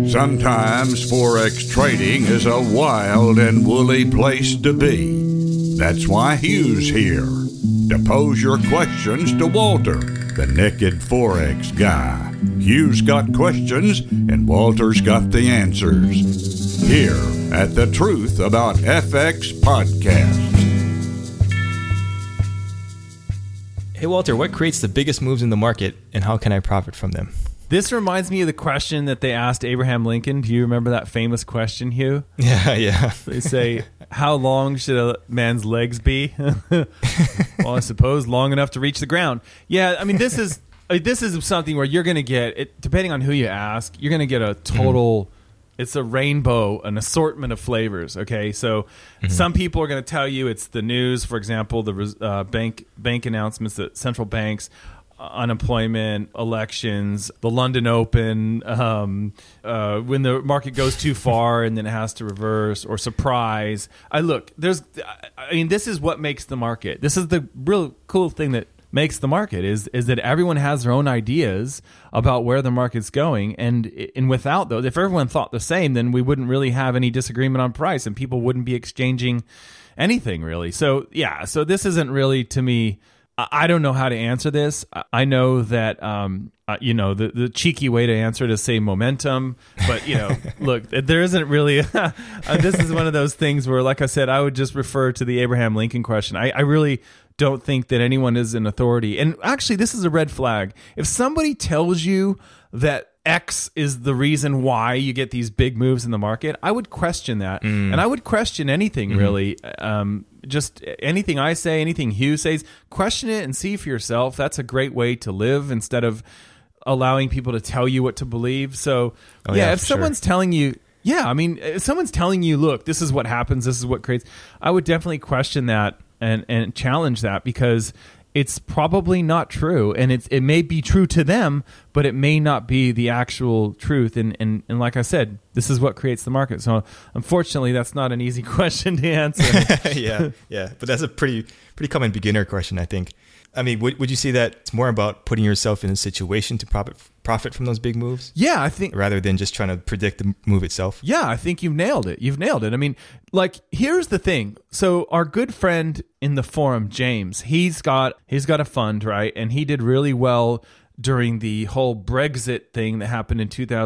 Sometimes Forex trading is a wild and woolly place to be. That's why Hugh's here, to pose your questions to Walter, the naked Forex guy. Hugh's got questions, and Walter's got the answers. Here at the Truth About FX podcast. Hey, Walter, what creates the biggest moves in the market, and how can I profit from them? This reminds me of the question that they asked Abraham Lincoln. Do you remember that famous question, Hugh? Yeah. They say, how long should a man's legs be? Well, I suppose long enough to reach the ground. Yeah, I mean, this is something where you're going to get, depending on who you ask, you're going to get a total, it's a rainbow, an assortment of flavors, okay? So some people are going to tell you it's the news, for example, the bank announcements that central banks, unemployment, elections, the London Open, when the market goes too far and then it has to reverse, or surprise. This is what makes the market. This is the real cool thing that makes the market is that everyone has their own ideas about where the market's going, and without those, if everyone thought the same, then we wouldn't really have any disagreement on price, and people wouldn't be exchanging anything really. So this isn't really, to me, I don't know how to answer this. I know that, the cheeky way to answer it is say momentum. But, look, there isn't really, this is one of those things where, like I said, I would just refer to the Abraham Lincoln question. I really don't think that anyone is an authority. And actually, this is a red flag. If somebody tells you that X is the reason why you get these big moves in the market, I would question that. And I would question anything, really. Just anything I say, anything Hugh says, question it and see for yourself. That's a great way to live instead of allowing people to tell you what to believe. So, if someone's telling you, if someone's telling you, look, this is what happens, this is what creates, I would definitely question that and challenge that, because it's probably not true, and it may be true to them, but it may not be the actual truth. And like I said, this is what creates the market. So unfortunately, that's not an easy question to answer. Yeah. But that's a pretty common beginner question, I think. I mean, would you say that it's more about putting yourself in a situation to profit from those big moves? Yeah, I think, rather than just trying to predict the move itself. Yeah, I think you've nailed it. I mean, here's the thing. So our good friend in the forum, James, he's got a fund, right? And he did really well during the whole Brexit thing that happened in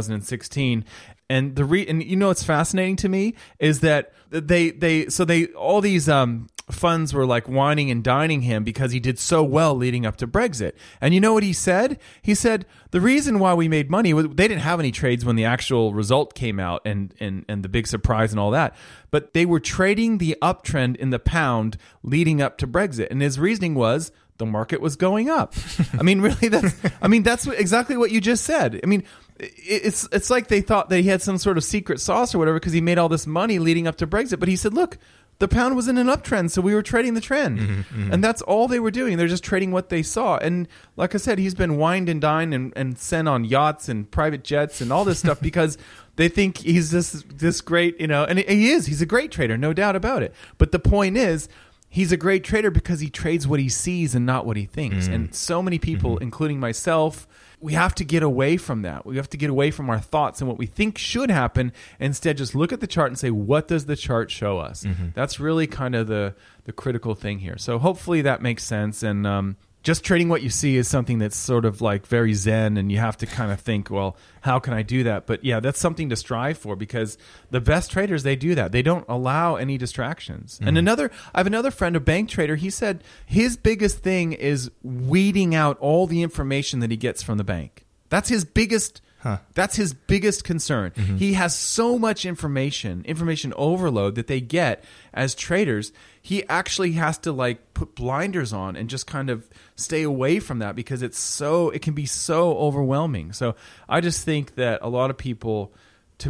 2016. And what's fascinating to me is that they all these funds were like whining and dining him because he did so well leading up to Brexit. And you know what he said? He said the reason why we made money was they didn't have any trades when the actual result came out and the big surprise and all that, but they were trading the uptrend in the pound leading up to Brexit. And his reasoning was the market was going up. I mean, really, that's exactly what you just said. I mean, it's like they thought that he had some sort of secret sauce or whatever because he made all this money leading up to Brexit. But he said, look, the pound was in an uptrend, so we were trading the trend. And that's all they were doing. They're just trading what they saw. And like I said, he's been wined and dined and sent on yachts and private jets and all this stuff because they think he's this great, and he is. He's a great trader, no doubt about it. But the point is, he's a great trader because he trades what he sees and not what he thinks. And so many people, including myself, we have to get away from that. We have to get away from our thoughts and what we think should happen. Instead, just look at the chart and say, what does the chart show us? That's really kind of the critical thing here. So hopefully that makes sense. And just trading what you see is something that's sort of like very zen, and you have to kind of think, well, how can I do that? But yeah, that's something to strive for, because the best traders, they do that. They don't allow any distractions. And I have another friend, a bank trader, he said his biggest thing is weeding out all the information that he gets from the bank. That's his biggest That's his biggest concern. He has so much information overload that they get as traders. He actually has to put blinders on and just kind of stay away from that because it can be so overwhelming. So I just think that a lot of people they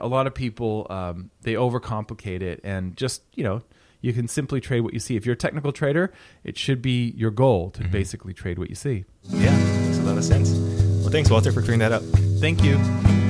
overcomplicate it, and just, you can simply trade what you see. If you're a technical trader, it should be your goal to basically trade what you see. Yeah, makes a lot of sense. Well, thanks, Walter, for clearing that up. Thank you.